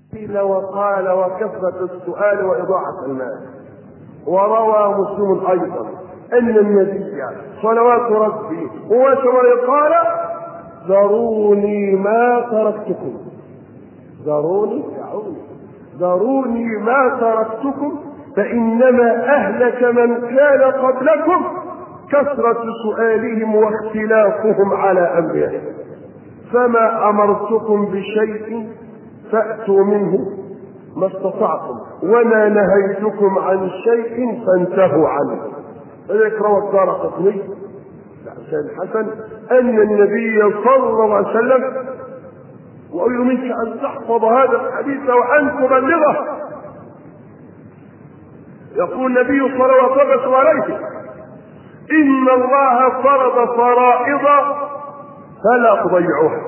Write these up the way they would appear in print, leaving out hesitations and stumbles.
قيل وقال وكثرة السؤال وإضاعة المال. وروى مسلم أيضا أن النبي صلوات ربي وسلامه قال: ذروني ما تركتكم، ذروني ما تركتكم، فإنما أهلك من كان قبلكم كثرة سؤالهم واختلافهم على أنبيائهم، فما أمرتكم بشيء فأتوا منه ما استطعتم، وما نهيتكم عن شيء فانتهوا عنه. ذلك روى الدارقطني عن الحسن أن النبي صلى الله عليه وسلم: وأريد منك أن تحفظ هذا الحديث وأن تبلغه. يقول النبي صلى الله عليه: إن الله فرض فرائض فلا تضيعوها،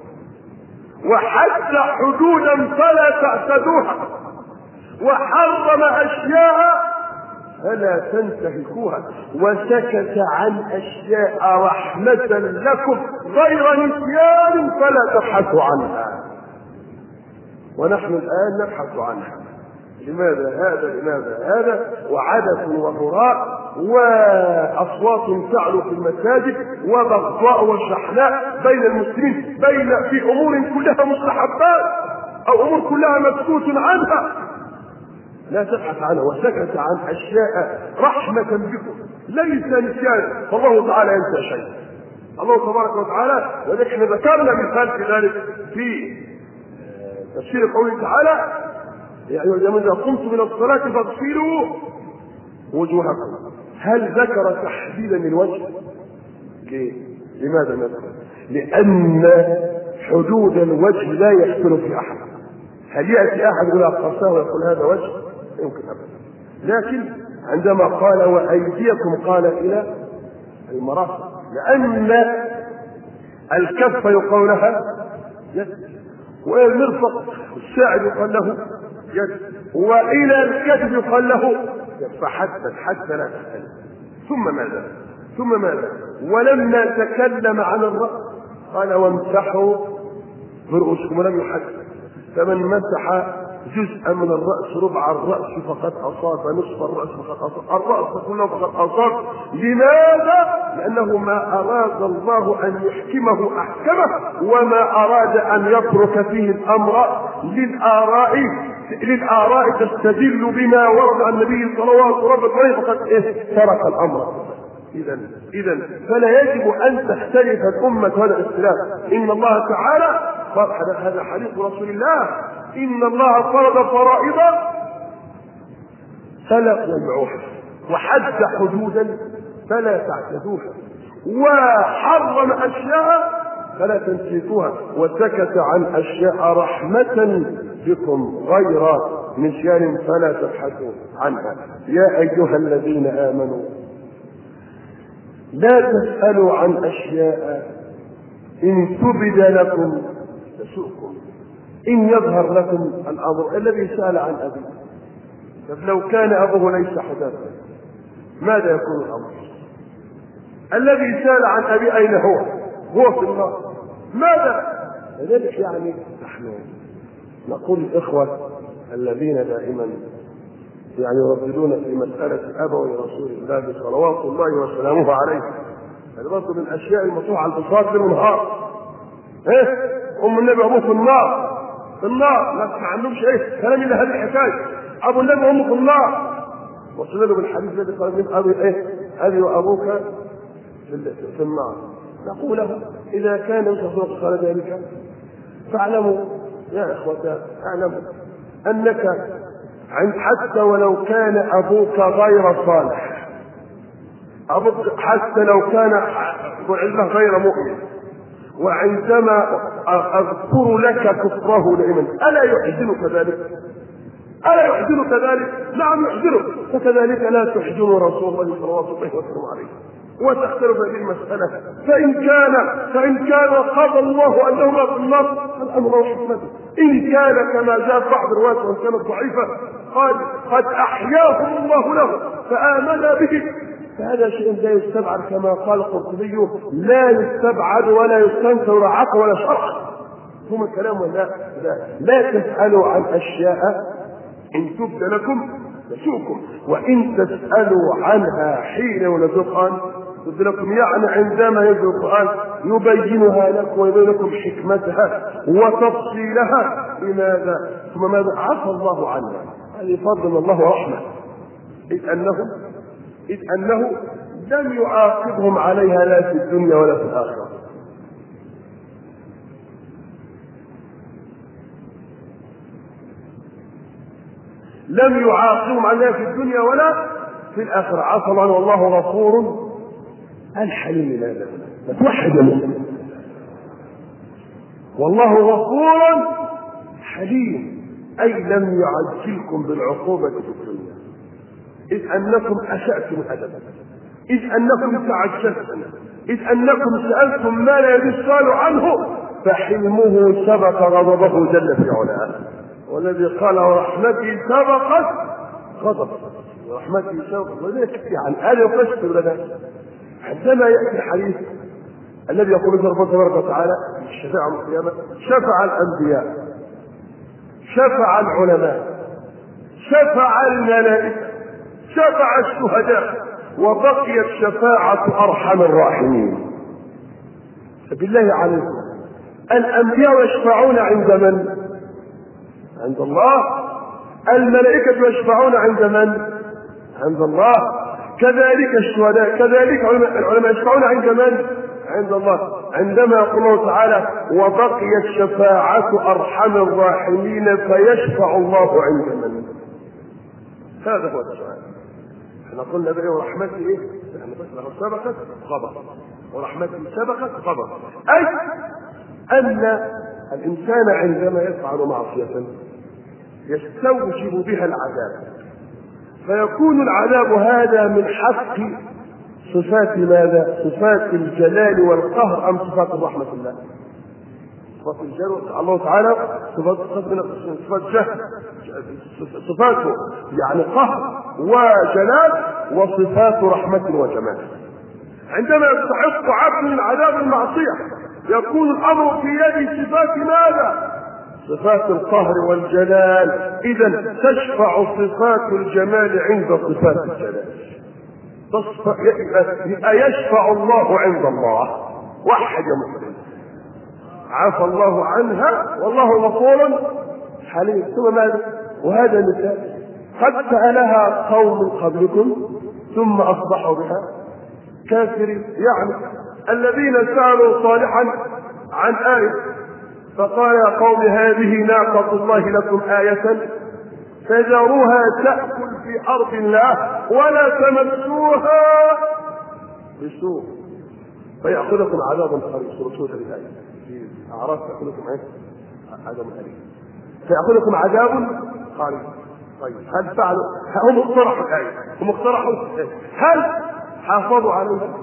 وحد حدودا فلا تعتدوها، وحرم أشياء فلا تنتهكوها، وسكت عن أشياء رحمة لكم غير نسيان فلا تبحثوا عنها. ونحن الآن نبحث عنها. لماذا هذا؟ وعدس وهراء وأصوات تعلو في المساجد وبغضاء وشحناء بين المسلمين، في أمور كلها مستحبات أو أمور كلها مسكوت عنها لا تبحث عنها، وسكت عن أشياء رحمة بكم ليس نسيان، فالله تعالى ينسى شيء. الله تبارك وتعالى، ونحن ذكرنا مثال في ذلك في تفسير قوله تعالى: يا أيها الذين آمنوا إذا قمتم من الصلاة فاغسلوا وجوهكم. هل ذكر تحديدا للوجه؟ لماذا نذكر؟ لأن حدود الوجه لا يحصل في أحد. هل يأتي أحد يقول قصاه ويقول هذا وجه؟ يمكن أبدا. لكن عندما قال وأيديكم قال إلى المرافق، لأن الكف يقال لها يد، وإلى المرفق الساعد يقال له يد، وإلى الكتف يقال له يد. فحتى لا تسأل. ثم ماذا؟ ولما تكلم عن الرأس قال: وامسحوا برؤوسكم، ولم يحدث. فمن مسح جزءا من الرأس، ربع الرأس، فقد أصاب، نصف الرأس فقد أصاب، الرأس كله فقد أصاب. لماذا؟ لأنه ما أراد الله أن يحكمه أحكمه، وما أراد أن يترك فيه الأمر للآراء تستدل بما ورد عن النبي صلوات ربه عليه، فقد ترك الأمر. إذا فلا يجب أن تختلف الأمة هذا الاختلاف. إن الله تعالى، هذا حديث رسول الله: إن الله فرض فرائض فلا تضيعوها، وحد حدودا فلا تعتدوها، وحرم أشياء فلا تنسيكوها، وسكت عن أشياء رحمة بكم غير نسيان فلا تبحثوا عنها. يا أيها الذين آمنوا لا تسألوا عن أشياء إن تبد لكم تسؤكم، إن يظهر لكم الأمر. الذي سأل عن أبيه، لو كان أبوه ليس حداثا ماذا يكون الأمر؟ الذي سأل عن أبي أين هو في النار، ماذا؟ لذلك نحن نقول الإخوة الذين دائما يرددون في مسألة أبوي رسول الله صلوات الله وسلامه عليه، هذا برضه من الأشياء المطروحة على البساط بالنهار. أم النبي أبوه في النار، ما عندهمش كلام إلا هذه الحكاية: أبو النبي وأمه في النار. وصلنا بالحديث الذي قال من أبي وأبوك في النار. نقول له: إذا كان الرسول قال ذلك فاعلموا يا إخوة، اعلموا أنك حتى ولو كان أبوك غير صالح، أبوك حتى لو كان علمه غير مؤمن، وعندما أذكر لك كفره دائما ألا يحزنك ذلك؟ نعم يحزنك. فكذلك لا تحزن رسول الله صلى الله عليه وسلم عليه. وتختلف هذه المسألة، فإن كان قضى الله أنهما في النار فالأمر وحكمته. إن كان كما جاء بعض الروايات وإن كانت ضعيفة قد أحياهم الله له فآمن به، فهذا شيء لا يستبعد، كما قال القرطبي: لا يستبعد ولا يستنكر عقل ولا شرع. هم الكلام ولا لا تسألوا عن أشياء إن تبد لكم تسؤكم وإن تسألوا عنها حين ينزل القرآن تبد لكم، يعني عندما ينزل القرآن يبينها لكم ويبين لكم حكمتها وتفصيلها. لماذا؟ ثم ماذا؟ عفى الله عنها. هذه فضل من الله ورحمة، إذ أنه لم يعاقبهم عليها لا في الدنيا ولا في الآخرة. لم يعاقبهم عليها في الدنيا ولا في الآخرة. عفى الله عنه والله غفور الحليم. لماذا؟ فتوحد المسلم، والله غفور حليم، أي لم يعجلكم بالعقوبة في الدنيا إذ أنكم أسأتم أدبا، إذ أنكم تعجلتم، إذ أنكم سألتم ما لا يسأل عنه، فحلمه سبق غضبه جل في علاه. والذي قال ورحمتي سبقت غضب، ورحمتي سبقت، وذلك يعني هذا يفسر لنا عندما يأتي الحديث الذي يقول به ربنا تبارك وتعالى الشفاعة يوم القيامة: شفع الأنبياء، شفع العلماء، شفع الملائكة، شفع الشهداء، وبقيت شفاعة أرحم الراحمين. فبالله عليكم الأنبياء يشفعون عند من؟ عند الله. الملائكة يشفعون عند من؟ عند الله. كذلك الشهداء، كذلك العلماء يشفعون عند من؟ عند الله. عندما يقول الله تعالى: وبقيت شفاعة أرحم الراحمين، فيشفع الله عند من؟ هذا هو السؤال. احنا قلنا بقى ورحمتي ايه؟ يعني بس سبقت غضب، ورحمتي سبقت غضب، اي ان الانسان عندما يفعل معصية يستوجب بها العذاب، فيكون العذاب هذا من حق صفات ماذا؟ صفات الجلال والقهر ام صفات رحمة الله؟ صفات الجلال الله تعالى صفاته يعني قهر وجلال، وصفات رحمة وجمال. عندما يستحق عبد من عذاب المعصية يكون الأمر في يد صفات ماذا؟ صفات القهر والجلال. إذن تشفع صفات الجمال عند صفات الجلال، يشفع الله عند الله. وحد يا مسلم، عفى الله عنها والله غفور حليم. ثم ماذا؟ وهذا مثال قد سألها قوم قبلكم ثم أصبحوا بها كافرين، يعني الذين سألوا صالحا عن آية فقال: يا قوم هذه ناقة الله لكم آية فذروها تأكل في أرض الله ولا تمسوها بسوء فيأخذكم عذاب قريب. سورة الآية في أعراف تأخذكم عذاب أليم، فيأخذكم عذاب قريب. طيب هل فعلوا؟ هم اقترحوا الآية، هم اقترحوا هل حافظوا عليها؟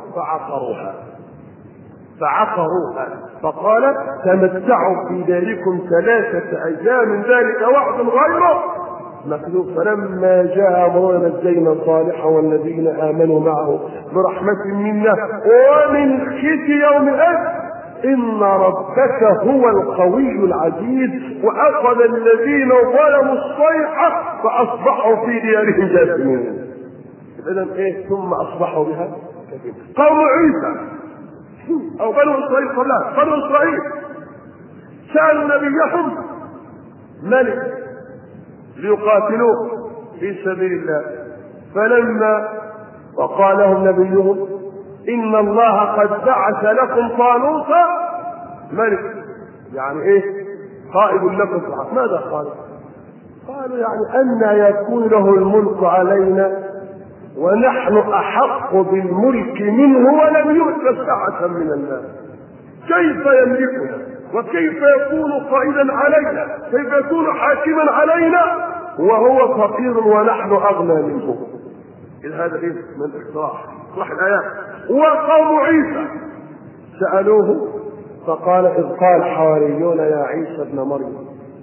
فعقروها فقال: تمتعوا في داركم 3 أيام ذلك وعد غيره مكذوب. فلما جاء أمرنا نجينا صالحا والذين آمنوا معه برحمة منا ومن خزي يوم الآخر إن ربك هو القوي العزيز وأخذ الذين ظلموا الصيحة فأصبحوا في ديارهم جاثمين. إذن إيه؟ ثم أصبحوا بها كثير. قوم عيسى أو بنو إسرائيل قبلها، بنو إسرائيل سألوا نبيهم ملك ليقاتلوه في سبيل الله، فلما وقال لهم نبيهم: إن الله قد بعث لكم طالوت ملك، يعني إيه؟ قائد لكم. ماذا قالوا؟ قالوا يعني أن يكون له الملك علينا ونحن أحق بالملك منه ولم يؤت سعة من المال. كيف يملكنا وكيف يكون قائدا علينا؟ كيف يكون حاكما علينا وهو فقير ونحن أغنى منه؟ إذ هذا إيه؟ من اقتراح الآيات. وقوم عيسى سألوه فقال: إذ قال الحواريون يا عيسى ابن مريم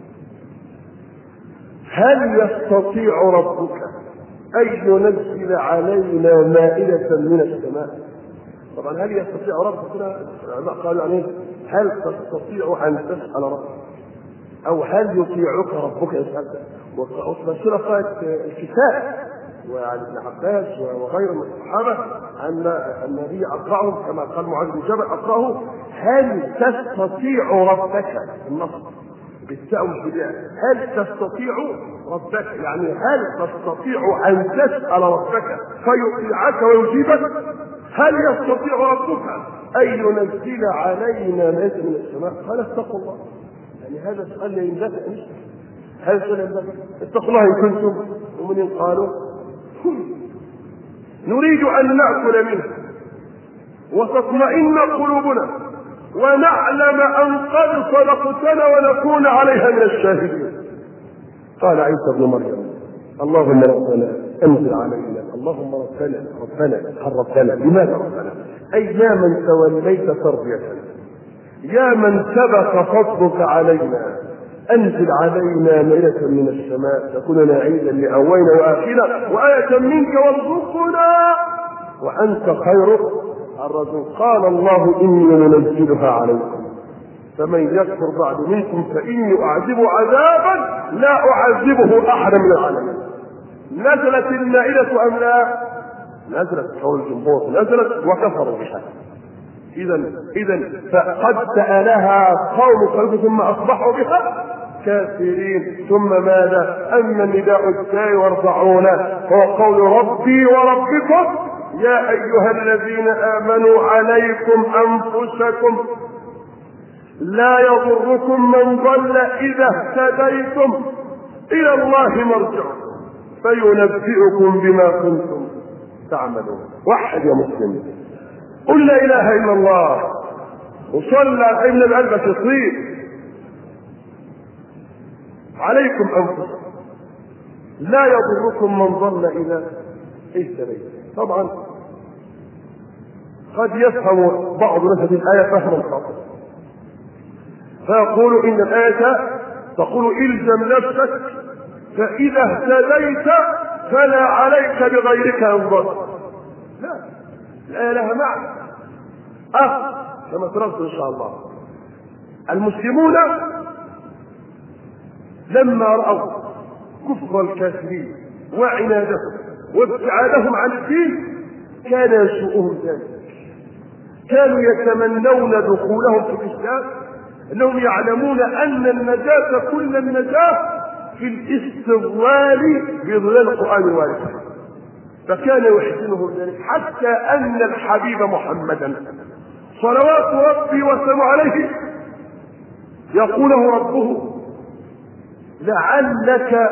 هل يستطيع ربك أن ينزل علينا مائدة من السماء طبعا هل يستطيع ربك؟ قالوا يعني هل تستطيع أن تسأل ربك؟ أو هل يطيعك ربك يسألك؟ وصل قالت الكتاب وعن ابن عباس وغيره من الصحابة أن النبي أقرأهم كما قال معاذ بن جبل أقرأه هل تستطيع ربك النصر بالتاء والبداء هل تستطيع ربك يعني هل تستطيع أن تسأل ربك فيطيعك ويجيبك؟ هل يستطيع ربك أن ينزل علينا ماء من السماء؟ قال اتقوا الله. يعني هذا سؤال ينبغي هذا سؤال ينبغي اتقوا الله إن كنتم مؤمنين. قالوا نريد أن نأكل منه وتطمئن قلوبنا ونعلم أن قد صدقتنا ونكون عليها من الشاهدين. قال عيسى ابن مريم اللهم ربنا انزل علينا اللهم ربنا ربنا لماذا ربنا؟ أي يا من توليت تربيتنا يا من سبق فضلك علينا أنزل علينا مائدة من السماء تكون لنا عيدا لأولنا وآخرنا وآية منك وارزقنا وأنت خير الرزق. قال الله إني منزلها عليكم فمن يكفر بعد منكم فإني أعذبه عذابا لا أعذبه أحدا من العالمين. نزلت المائدة أم لا؟ نزلت قول الجمهور نزلت وكفروا بها. إذا فقد سألها قوم قلوب ثم أصبحوا بها كافرين. ثم ماذا؟ أما النداء الثاني والأربعون هو قول ربي وربكم يا أيها الذين آمنوا عليكم أنفسكم لا يضركم من ضل إذا اهتديتم إلى الله مرجعكم فينبئكم بما كنتم تعملون. وحد يا مسلم قل لا إله إلا الله وصلى ابن الألبة تصير عليكم أنفسكم لا يضركم من ضل إذا اهتديتم. طبعا قد يفهم بعض ناس الآية فهما خاطئا فيقول إن الآية تقول إلزم نفسك فإذا اهتديت فلا عليك بغيرك أن ضل. لا الآية لها معنى كما ترى إن شاء الله. المسلمون لما رأوا كفر الكافرين وعنادهم وابتعادهم عن الدين كان يسوءهم ذلك. كانوا يتمنون دخولهم في الإسلام انهم يعلمون ان النجاة كل النجاة في الاستظلال بظلال القرآن الوارد. فكان يحزنه ذلك حتى ان الحبيب محمدا صلوات ربي وسلامه عليه يقول له ربه لعلك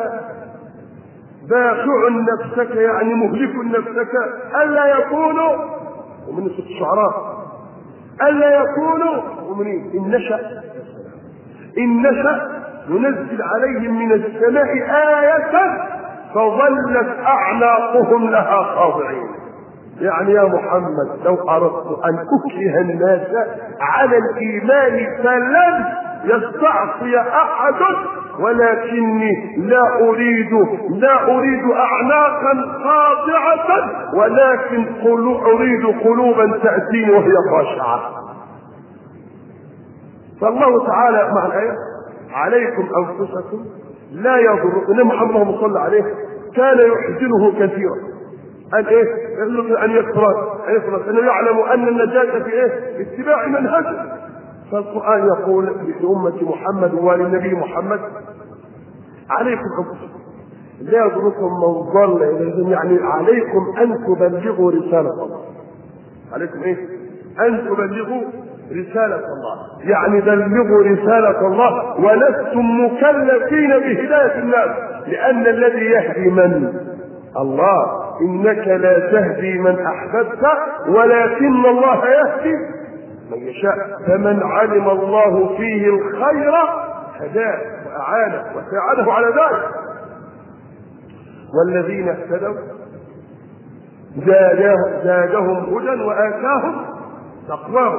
باخع نفسك يعني مهلك نفسك الا يكونوا ومن الشعراء الا يكونوا مؤمنين ان نشأ ننزل عليهم من السماء آية فظلت أعناقهم لها خاضعين. يعني يا محمد لو أردت أن أكره الناس على الإيمان فلن يستعصي أحد ولكني لا أريد أعناقا خاضعة ولكن أريد قلوبا تأتيني وهي خاشعة. فالله تعالى مع الآية عليكم أنفسكم لا يضر. إن محمد اللهم صل عليه كان يحزنه كثيرا أن يكفر أنه يعلم أن النجاة في اتباع منهجه. فالقرآن يقول لأمة محمد وللنبي محمد عليكم أنفسكم لا يضركم من ضل يعني عليكم أن تبلغوا رسالة الله. عليكم أن تبلغوا رسالة الله يعني بلغوا رسالة الله ولستم مكلفين بهداية الناس لأن الذي يهدي من الله إنك لا تهدي من أحببت ولكن الله يهدي من يشاء فمن علم الله فيه الخير هداه وأعانه وساعده على ذلك. والذين اهتدوا زادهم هدى وآتاهم تقواهم.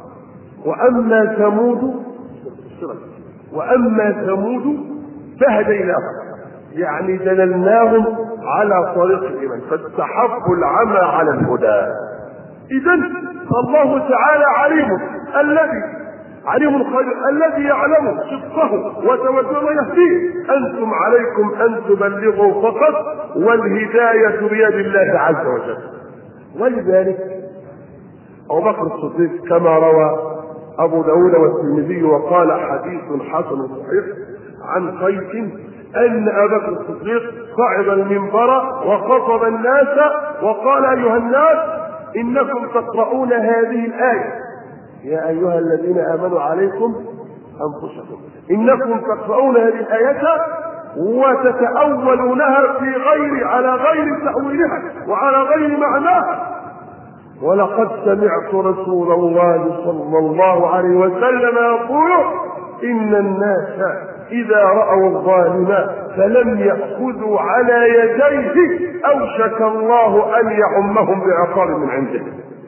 وأما ثمود فهديناهم يعني دللناهم على طريق الإيمان فاستحبوا العمى على الهدى. إذن فالله تعالى عليم خبير الذي يعلم صدقه وتوجه يهديه. أنتم عليكم أن تبلغوا فقط، والهداية بيد الله عز وجل. ولذلك أبو بكر الصديق كما روى أبو داود والترمذي وقال حديث حسن صحيح عن قيس أن أبا بكر الصديق صعد المنبر وخطب الناس وقال: أيها الناس، إنكم تقرؤون هذه الآية: يا أيها الذين آمنوا عليكم أنفسكم. إنكم تقرؤون هذه الآية وتتأولونها على غير تأويلها وعلى غير معناها. ولقد سمعت رسول الله صلى الله عليه وسلم يقول: إن الناس إذا رأوا الظالم فلم يأخذوا على يديه أوشك الله أن يعمهم بعقاب من عنده.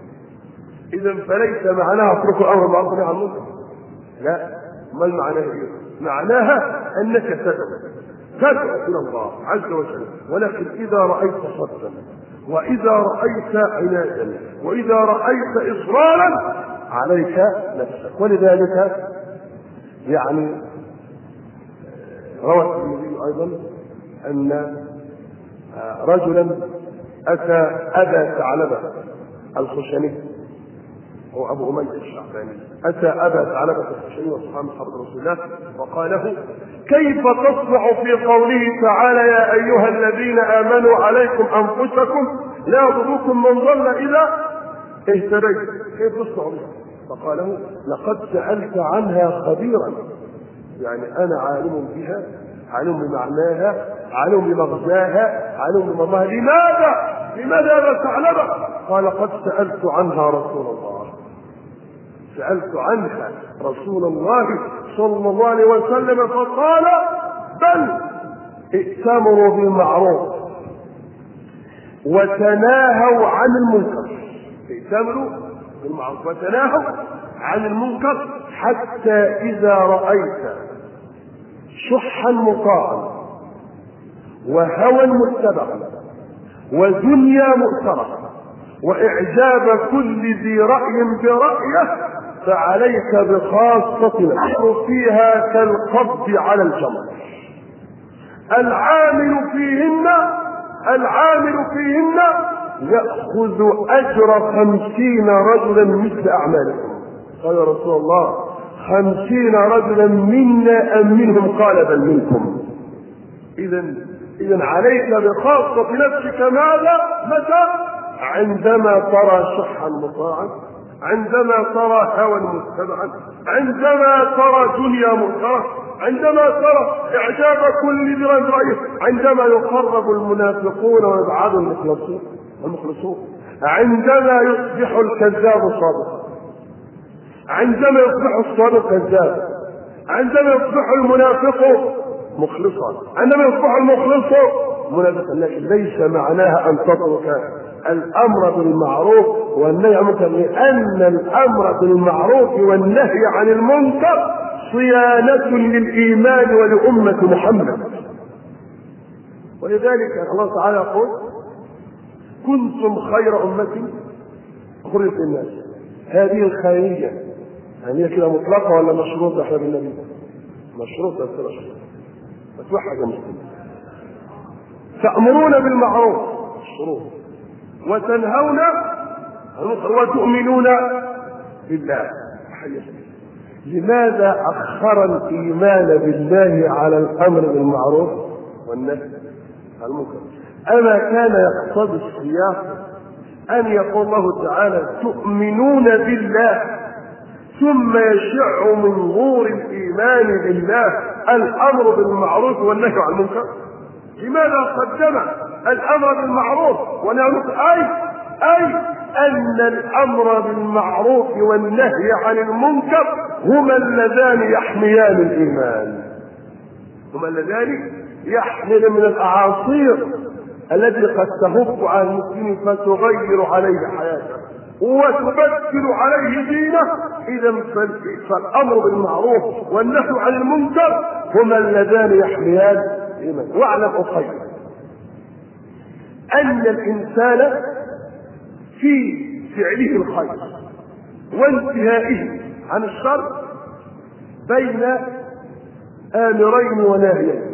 إذا فليس معناها اتركوا الأمر بالمعروف والنهي عن المنكر، لا. ما معناها إيه؟ معناها أنك تدعو إلى الله عز وجل، ولكن إذا رأيت صدا وإذا رأيت عنادا وإذا رأيت إصرارا عليك نفسك. ولذلك يعني روى الترمذي أيضا أن رجلا أتى أبا ثعلبة الخشني، هو أبو أمية الشعباني، أتى أبا ثعلبة الخشني وصحابة رسول الله وقال له: كيف تصنع في قوله تعالى: يا أيها الذين آمنوا عليكم أنفسكم لا يضركم من ضل إذا اهتديتم، كيف تصنع بها؟ فقال له: لقد سألت عنها خبيرا، يعني أنا عالم بها، عالم بمعناها، عالم بمغزاها، عالم بمضاها. لماذا أبا ثعلبة؟ قال: قد سألت عنها رسول الله، سألت عنها رسول الله صلى الله عليه وسلم فقال: بل ائتمروا بالمعروف وتناهوا عن المنكر. ائتمروا بالمعروف وتناهوا عن المنكر حتى إذا رأيت شحا مطاعا وهوى متبعا ودنيا مؤثرة وإعجاب كل ذي رأي برأيه فعليك بخاصة الأمر فيها كالقبض على الجمر. العامل فيهن يأخذ أجر 50 رجلا مثل أعمالكم. قال يا رسول الله: 50 رجلا منا أم منهم؟ قال: بل منكم. إذن عليك بخاصة نفسك. ماذا؟ متى؟ عندما ترى شحا مطاعا، عندما ترى هوى متبعا، عندما ترى دنيا منكرة، عندما ترى إعجاب كل ذي رأيه، عندما يقرب المنافقون ويبعد المخلصون، عندما يصبح الكذاب صادقا، عندما يصبح الصادق كذاب، عندما يصبح المنافق مخلصا، عندما يصبح المخلص منافقا. لكن ليس معناها أن تترك الأمر بالمعروف والنهي عن المنكر، لأن الأمر بالمعروف والنهي عن المنكر صيانة للإيمان ولأمة محمد. ولذلك الله تعالى يقول: كنتم خير أمة أخرجت للناس. هذه الخيرية يعني هي كده مطلقة ولا مشروطة يا بالنبي؟ مشروطة. فتوحد المسلمين. تأمرون بالمعروف الشروط، وتنهون وتؤمنون بالله. لماذا أخر الإيمان بالله على الأمر بالمعروف والنهي عن المنكر؟ أما كان يقتضي السياق أن يقول الله تعالى: تؤمنون بالله، ثم يشع من نور الإيمان بالله الأمر بالمعروف والنهي عن المنكر؟ لماذا قدم الأمر بالمعروف والنهي عن المنكر؟ أي أن الأمر بالمعروف والنهي عن المنكر هما اللذان يحميان الإيمان، هما اللذان يحمل من الأعاصير التي قد تهب على المسلم فتغير عليه حياته وتبدل عليه دينه. إذا فالأمر بالمعروف والنهي عن المنكر هما اللذان يحميان الإيمان. واعلم أخي أن الإنسان في فعله الخير وانتهائه عن الشر بين آمرين وناهيين،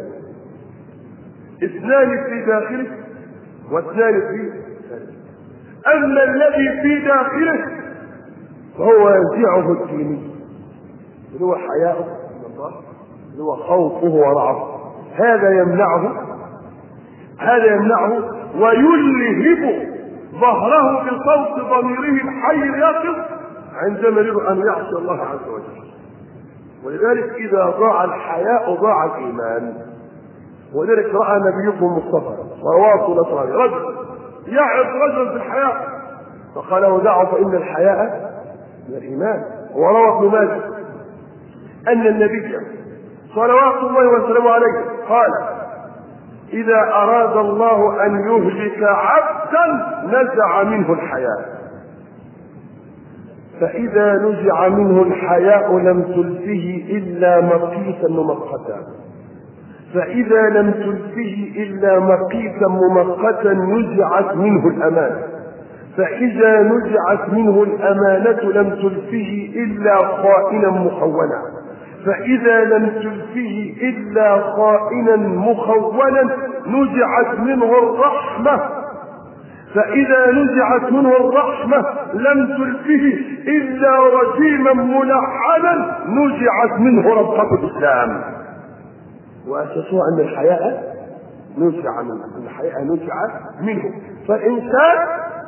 اثنان في داخله واثنان في خارجه. أما الذي في داخله فهو ينزعه الديني، اللي هو حياؤه من الله، اللي هو خوفه ورعبه. هذا يمنعه ويلهب ظهره بصوت ضميره الحي اليقظ عندما يريد أن يعصي الله عز وجل. ولذلك إذا ضاع الحياء ضاع الإيمان. ولذلك رأى نبيكم المصطفى صلوات الله عليه رجل يعظ رجلا في الحياء فقال له دعه فإن الحياء من الإيمان. وروى ابن ماجه أن النبي صلوات الله وسلامه عليه قال إذا أراد الله أن يهلك عبدا نزع منه الحياء، فإذا نزع منه الحياء لم تلفه إلا مقيتا ممقتا، فإذا لم تلفه إلا مقيتا ممقتا نزعت منه الأمانة، فإذا نزعت منه الأمانة لم تلفه إلا خائنا مخونا، فإذا لم تلفه إلا خائنا مخونا نزعت منه الرحمة، فإذا نزعت منه الرحمة لم تلفه إلا رجيما ملعنا نزعت منه ربطة الإسلام. وأساسها أن الحياء نزع منه، فالإنسان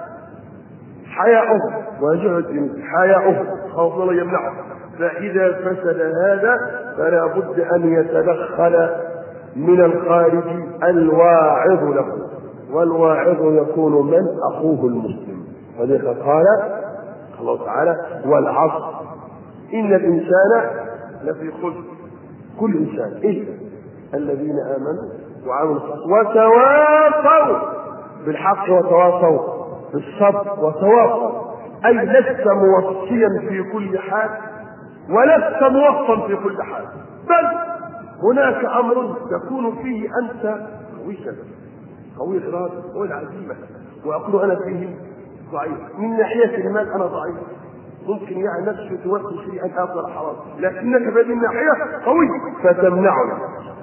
حياؤه وجهد حياؤه خوف الله يمنعه. فإذا فسد هذا فلا بد أن يتدخل من الخارج الواعظ له، والواعظ يكون من؟ أخوه المسلم. ولذلك قال الله تعالى والعصر إن الإنسان لفي خسر، كل إنسان إلا الذين آمنوا وعملوا الصالحات وتواصوا بالحق وتواصوا بالصبر وتواصوا، أي لست موصيا في كل حال ولست موصا في كل حال، بل هناك أمر تكون فيه أنت قوي الإرادة والعزيمة، وأقول أنا فيه ضعيف من ناحية المال، أنا ضعيف ممكن يعني نفسي توصل شيئا آخر حرام، لكنك بهذه الناحية قوي فتمنعني.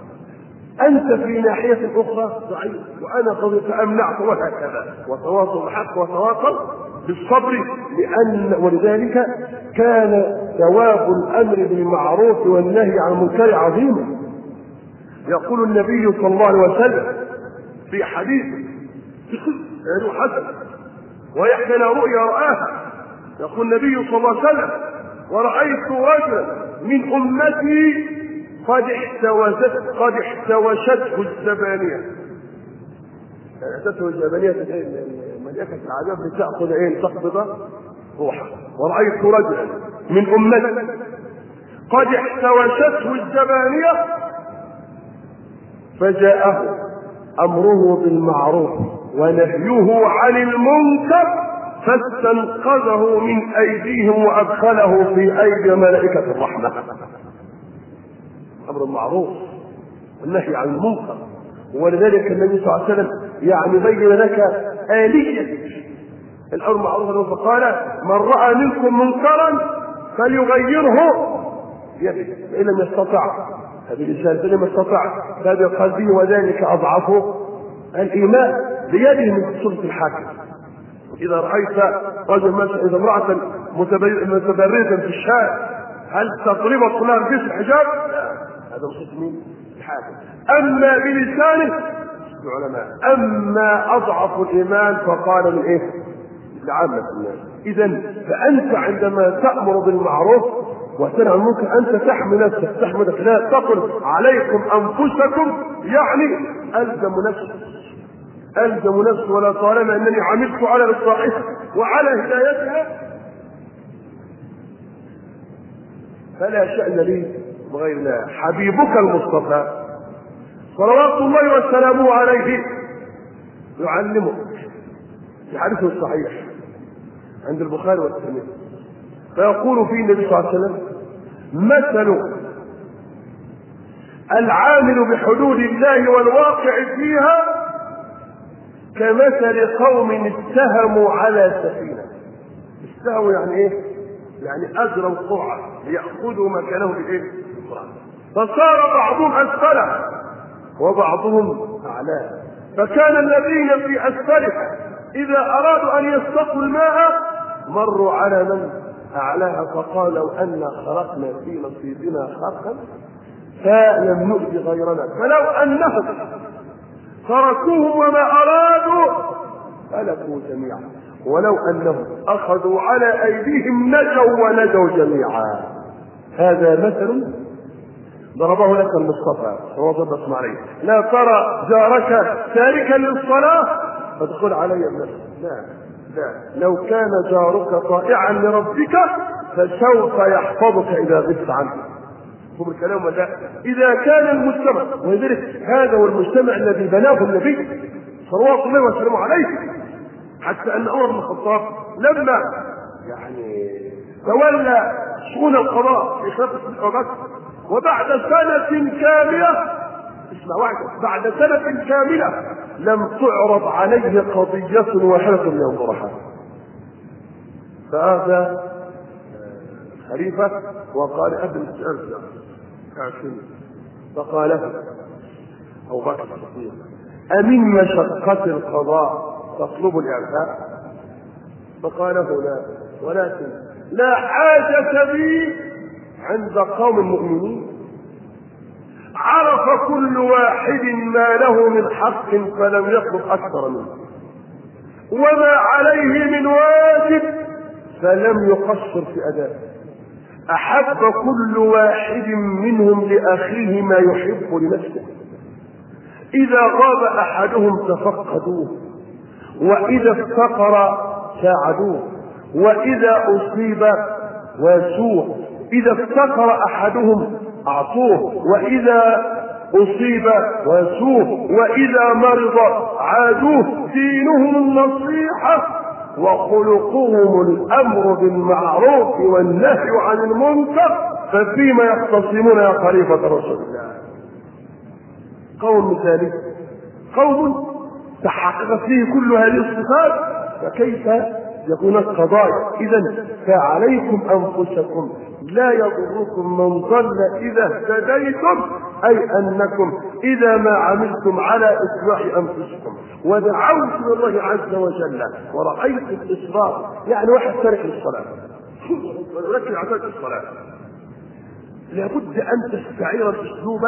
أنت في ناحية أخرى ضعيف وأنا قوي فأمنعك، وهكذا وتواصل بالحق وتواصل بالصبر. ولذلك كان ثواب الأمر بالمعروف والنهي عن المنكر عظيما. يقول النبي صلى الله عليه وسلم في حديث حسن ويحكي رؤيا رآها، يقول النبي صلى الله عليه وسلم ورأيت رجلا من أمتي قد احتوشته الزبانية. احتوشته الزبانية ملائكة العذاب لتأخذ تقبض روحه. ورأيت رجلا من أمتي قد احتوشته الزبانية فجاءه أمره بالمعروف ونهيه عن المنكر فاستنقذه من أيديهم وأدخله في أيدي ملائكة الرحمة. أمر المعروف والنهي عن المنكر. ولذلك النبي صلى الله عليه وسلم يعني بين لك آلية الأمر المعروف، فقال من رأى منكم منكرا فليغيره بيده فإن لم يستطع فبلسانه فإن لم يستطع فبقلبه وذلك أضعف الإيمان بيده من سلطة الحاكم. إذا رأيت رجل مثلا إذا امرأة متبرزة في الشارع هل تضرب كلها في الحجاب؟ لا، هذا مصير مين؟ الحاكم. أما بلسانه العلماء. أما أضعف الإيمان فقال من إيه؟ لعامة الناس. إذن فأنت عندما تأمر بالمعروف وتنهى عن المنكر أنت تحمي نفسك، تحمدك، لا تقل عليكم أنفسكم يعني ألزم نفسي ولا طالما أنني عملت على إصلاحها وعلى هدايتها فلا شأن لي بغير الله. حبيبك المصطفى صلوات الله وسلامه عليه يعلمك في حديثه الصحيح عند البخاري والترمذي فيقول فيه النبي صلى الله عليه وسلم مثل العامل بحدود الله والواقع فيها كمثل قوم اتهموا على سفينة. استهموا يعني ايه؟ يعني أجروا قرعة ليأخذوا مكانه بإيه؟ فصار بعضهم أسفله وبعضهم أعلاه، فكان الذين في أسفلها إذا أرادوا أن يستقوا الماء مروا على من أعلاها فقالوا أن خرقنا في نصيبنا خرقا فلم نؤذي غيرنا، فلو أنهم تركوهم وما أرادوا هلكوا جميعا، ولو أنهم أخذوا على أيديهم نجوا ونجوا جميعا. هذا مثل ضربه لك المصطفى صلى الله عليه وسلم. لا ترى جارك تاركا للصلاة فتقول علي بنفسك، لا لا، لو كان جارك طائعا لربك فسوف يحفظك إذا غبت عنه. هم الكلام ولا إذا كان المجتمع، ولذلك هذا هو المجتمع الذي بناه النبي صلوات الله وسلامه عليه، حتى أن عمر بن الخطاب لما يعني تولى شؤون القضاء في خلافة أبي بكر وبعد سنة كاملة، اسمع واحد، بعد سنة كاملة لم تعرض عليه قضية واحدة ينظرها، فهذا خليفة وقال أبن الأرزة كاشمي، فقال له أبو بكر الصديق أمن مشقة القضاء تطلب الإعفاء؟ فقال له لا، ولكن لا حاجة بي عند قوم المؤمنين عرف كل واحد ما له من حق فلم يطلب أكثر منه، وما عليه من واجب فلم يقصر في أدائه، أحب كل واحد منهم لأخيه ما يحب لنفسه، إذا غاب أحدهم تفقدوه، وإذا افتقر ساعدوه، وإذا أصيب واسوه، إذا افتقر أحدهم أعطوه، وإذا أصيب واسوه، وإذا مرض عادوه. دينهم النصيحة وخلقهم الأمر بالمعروف والنهي عن المنكر، ففيما يختصمون يا خليفة رسول الله؟ قوم مثالي، قوم تحققت فيه كل هذه الصفات، فكيف يكون القضايا؟ إذن فعليكم أنفسكم لا يضركم من ضل إذا اهتديتم، أي أنكم إذا ما عملتم على إصلاح أنفسكم ودعوتم الله عز وجل ورأيتم الإصلاح، يعني واحد ترك الصلاة ولكن عتاد الصلاة، لابد أن تستعير الأسلوب،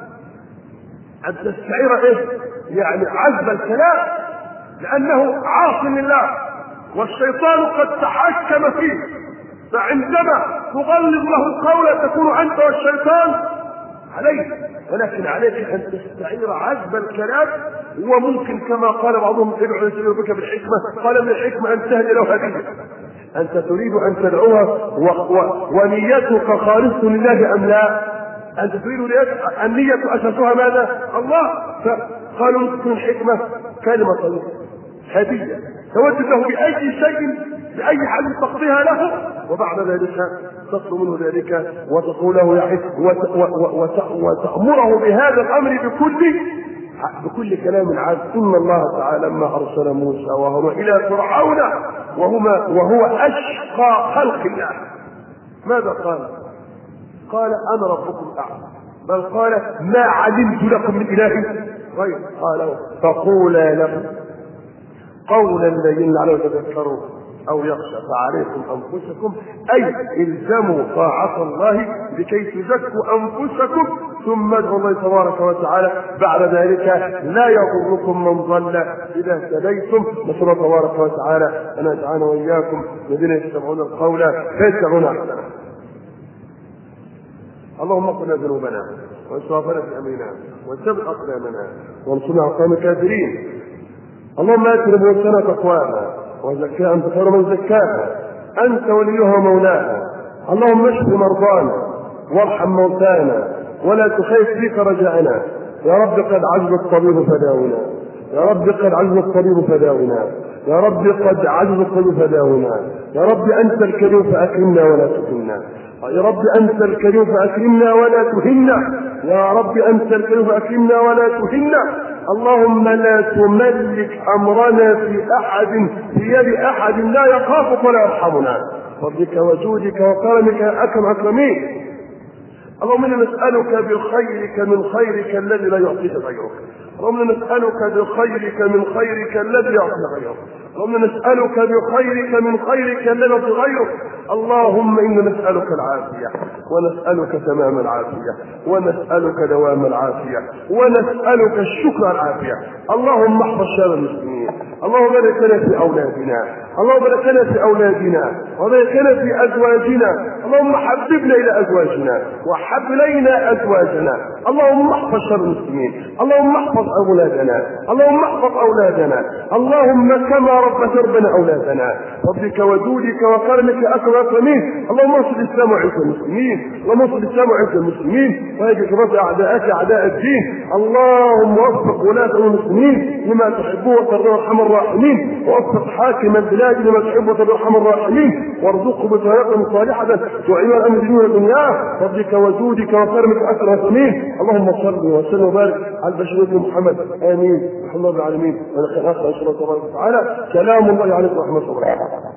أن تستعير إيه؟ يعني عذب الكلام، لأنه عاصي لله والشيطان قد تحكم فيه، فعندما تغلظ له القول تكون أنت والشيطان عليك، ولكن عليك أن تستعير عذب الكلام. وممكن كما قال بعضهم ادعو بك بالحكمة، قال من الحكمة أن تهدي له هدية، أنت تريد أن تدعوها ونيتك خالصة لله أم لا؟ أنت تريد النية أساسها ماذا؟ الله. فقالوا تكون الحكمة كلمة طيبة هدية تودد له بأي شيء بأي حال تقضيها له، وبعد ذلك تطلب منه ذلك وتقول له يحب وتأمره بهذا الأمر بكل كلام عاد. إن الله تعالى لما أرسل موسى وهو إلى فرعون وهو أشقى خلق الله ماذا قال؟ قال أنا ربكم الأعلى، بل قال ما علمت لكم من إله غير. قال فقولا له قولا لين لعله تذكروا أو يخشى، فعليكم أنفسكم أي الزموا طاعة الله لكي تزكوا أنفسكم، ثم ادعوا الله تبارك وتعالى بعد ذلك لا يضركم من ضل إذا اهتديتم. نسأل الله تبارك وتعالى أن يجعلنا وإياكم الذين يتبعون القول فيتبعون أحسنه. اللهم اغفر لنا ذنوبنا واسرافنا في امرنا وثبت اقدامنا وانصرنا على القوم الكافرين. اللهم ات نبوتنا تقواها وزكاها انت خير من زكاها، انت وليها ومولاها. اللهم اشف مرضانا وارحم موتانا ولا تخيف بك رجعنا. يا رب قد عجز الطبيب فداونا، يا رب قد عجز الطبيب فداونا، يا رب قد عجز الطبيب فداونا. يا رب انت الكريم فاكرمنا ولا تهنا، يا رب أنت الكريم فأكرمنا ولا تهنا، يا رب أنت الكريم فأكرمنا ولا تهنا. اللهم لا تملك أمرنا في يد أحد لا يخافك ولا يرحمنا. فضلك وجودك وكرمك يا أكرم الأكرمين. اللهم إنا نسألك بخيرك من خيرك الذي لا يعطيك غيرك. اللهم إنا نسألك بخيرك من خيرك الذي يعطيك غيرك. اللهم إنا نسألك بخيرك من خيرك الذي يعطيك غيرك. اللهم إنا نسألك العافية ونسألك تمام العافية ونسألك دوام العافية ونسألك الشكر على العافية. اللهم احفظ شباب المسلمين. اللهم بارك لنا في أولادنا. اللهم بارك لنا في أولادنا وبارك لنا في أزواجنا. اللهم حببنا إلى أزواجنا وحب إلينا أزواجنا. اللهم احفظ شر المسلمين. اللهم احفظ أولادنا. اللهم احفظ أولادنا. اللهم كما ربت ربنا أولادنا فضلك وجودك وكرمك أكرم الأكرمين. اللهم انصر الإسلام وعز المسلمين. اللهم انصر الإسلام وعز المسلمين وهيك كبرت أعداءك أعداء الدين. اللهم وفق ولاة المسلمين لما تحبه وترضى أرحم الراحمين ووفق حاكم البلاد لما تحبه وترضى أرحم الراحمين وارزقه بطريقة صالحة تعين الأمر دين ودنياه فضلك وجودك وكرمك أكرم الأكرمين. اللهم صل وسلم وبارك على البشير محمد. آمين. الحمد لله العالمين. ونحن نسأل الله تبارك وتعالى. سلام الله عليكم ورحمة الله.